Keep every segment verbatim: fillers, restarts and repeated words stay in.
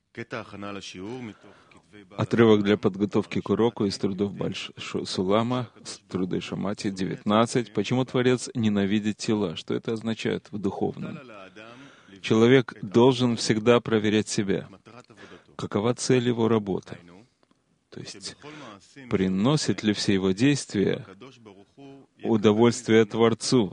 Отрывок для подготовки к уроку из трудов Бальш Сулама, труды Шамати, девятнадцать. Почему Творец ненавидит тела? Что это означает в духовном? Человек должен всегда проверять себя. Какова цель его работы? То есть, приносит ли все его действия удовольствие Творцу?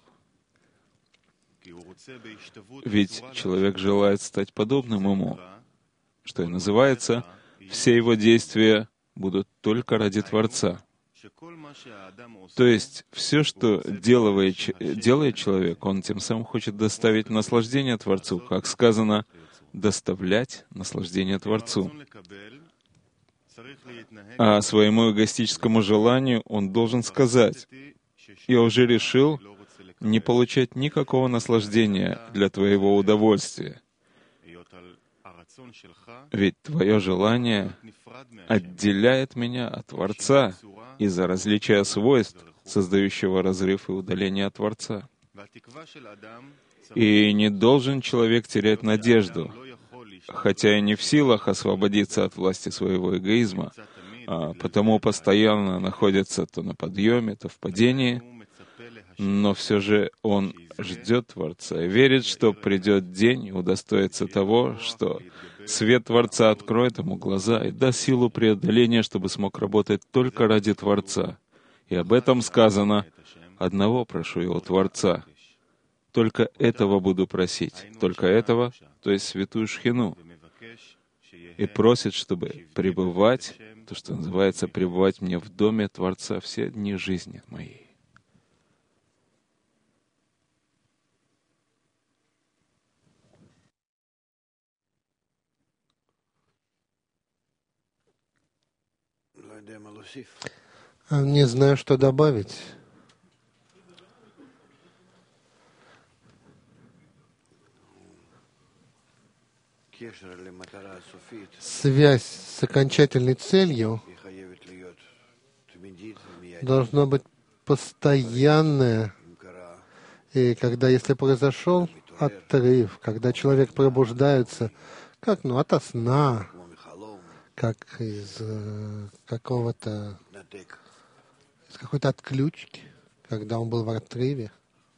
Ведь человек желает стать подобным ему, что и называется, все его действия будут только ради Творца. То есть, все, что делает, делает человек, он тем самым хочет доставить наслаждение Творцу, как сказано, доставлять наслаждение Творцу. А своему эгоистическому желанию он должен сказать: «Я уже решил не получать никакого наслаждения для твоего удовольствия. Ведь твое желание отделяет меня от Творца из-за различия свойств, создающего разрыв и удаление от Творца». И не должен человек терять надежду, хотя и не в силах освободиться от власти своего эгоизма, а потому постоянно находится то на подъеме, то в падении, но все же он ждет Творца и верит, что придет день и удостоится того, что свет Творца откроет ему глаза и даст силу преодоления, чтобы смог работать только ради Творца. И об этом сказано: «Одного прошу его Творца, только этого буду просить, только этого, то есть святую Шхину». И просит, чтобы пребывать, то, что называется, пребывать мне в доме Творца все дни жизни моей. Не знаю, что добавить. Связь с окончательной целью должна быть постоянная. И когда, если произошел отрыв, когда человек пробуждается, как, ну, ото сна, как из э, какого-то, из какой-то отключки, когда он был в отрыве.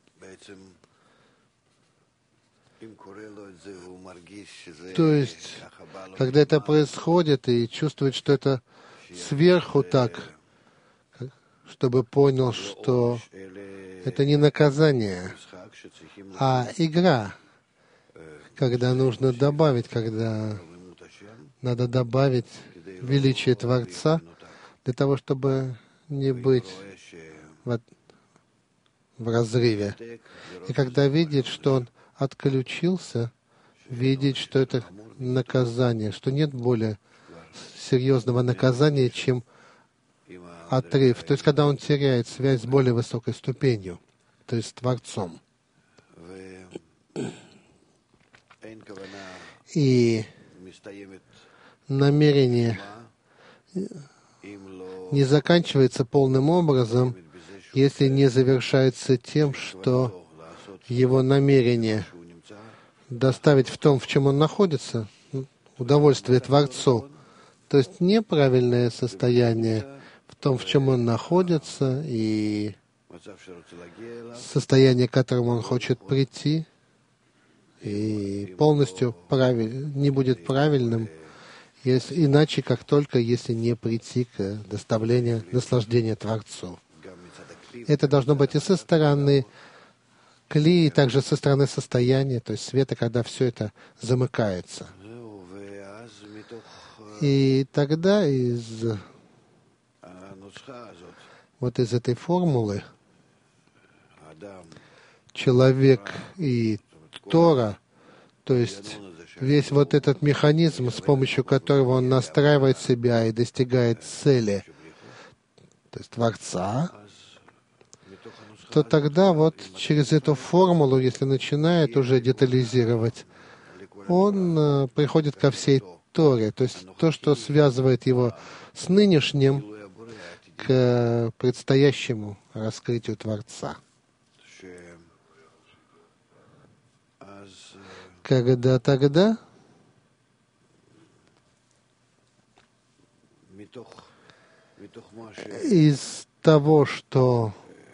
То есть, когда это происходит и чувствует, что это сверху так, чтобы понял, что это не наказание, а игра, когда нужно добавить, когда надо добавить величие Творца для того, чтобы не быть в, в разрыве. И когда видит, что он отключился, видеть, что это наказание, что нет более серьезного наказания, чем отрыв. То есть, когда он теряет связь с более высокой ступенью, то есть с Творцом. И намерение не заканчивается полным образом, если не завершается тем, что его намерение доставить в том, в чем он находится, удовольствие Творцу, то есть неправильное состояние в том, в чем он находится, и состояние, к которому он хочет прийти, и полностью правиль, не будет правильным, если, иначе, как только, если не прийти к доставлению наслаждения Творцу. Это должно быть и со стороны кли, и также со стороны состояния, то есть света, когда все это замыкается. И тогда из вот из этой формулы человек и Тора, то есть весь вот этот механизм, с помощью которого он настраивает себя и достигает цели, то есть Творца, то тогда вот через эту формулу, если начинает уже детализировать, он э, приходит ко всей Торе, то есть то, что связывает его с нынешним, к предстоящему раскрытию Творца. Когда тогда из того, что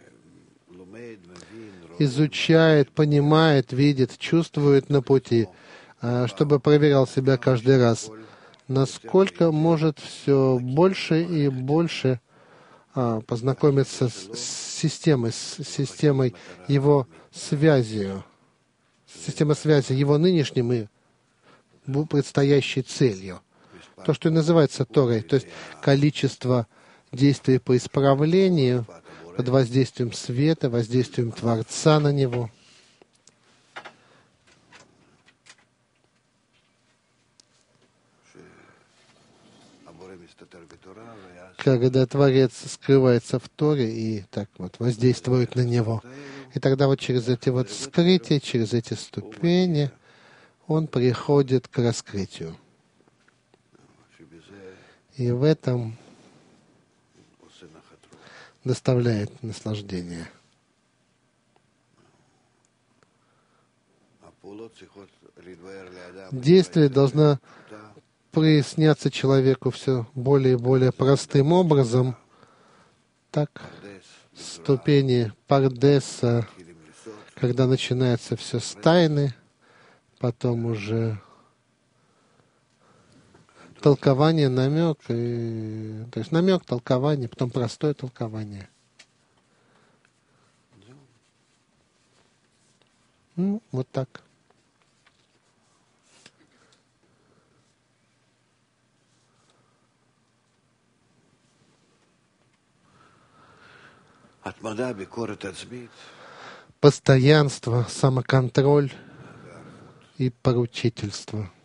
изучает, понимает, видит, чувствует на пути, чтобы проверял себя каждый раз, насколько может все больше и больше познакомиться с системой, с системой его связью, система связи его нынешним и предстоящей целью. То, что и называется Торой, то есть количество действий по исправлению под воздействием света, воздействием Творца на него. Когда Творец скрывается в Торе и так вот воздействует на него. И тогда вот через эти вот скрытия, через эти ступени он приходит к раскрытию. И в этом доставляет наслаждение. Действие должно проясняться человеку все более и более простым образом. Так, ступени Пардеса, когда начинается все с тайны, потом уже толкование, намек, и, то есть намек, толкование, потом простое толкование. Ну, вот так. Постоянство, самоконтроль и поручительство.